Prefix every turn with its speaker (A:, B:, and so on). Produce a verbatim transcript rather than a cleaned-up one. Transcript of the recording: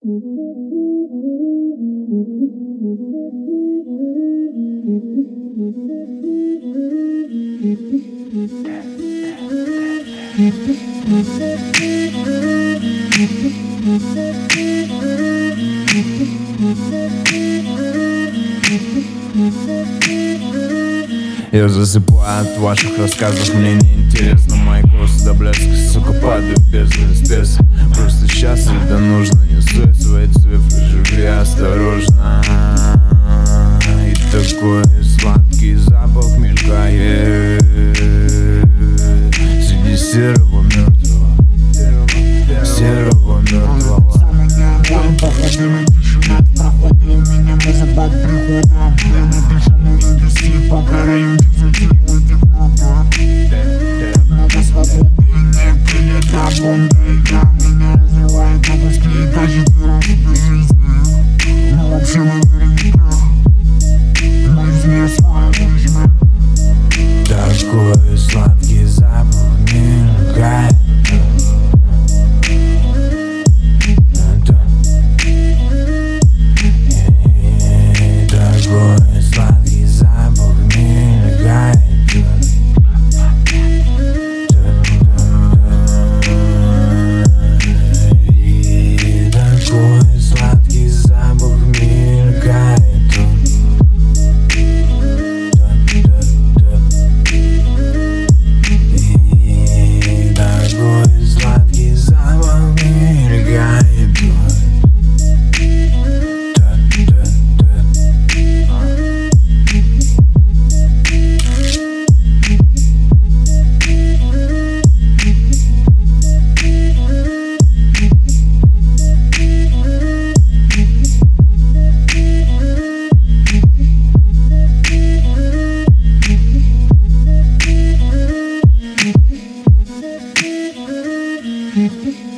A: Я засыпаю от ваших рассказов, мне неинтересно. Мои косы до блеска, сука, падают без спеса. Просто счастлив, да нужно, не суй свои цифры, живи осторожно. И такой сладкий запах мелькает среди серого мертвого, серого мертвого.
B: Самый необоин, походу на тишину. Проходи у меня музыка прихода. Я напишу, нужно вести по горам. Так много свободы и нет прилета бомба. Игра меня разрывает на куски и даже дырочки жизни. Но вообще наверняка мы известны выжмем.
A: Такой сладкий запах мелькает. Такой сладкий запах мелькает. И такой сладкий запах мелькает. И такой сладкий запах мелькает.
B: Thank you.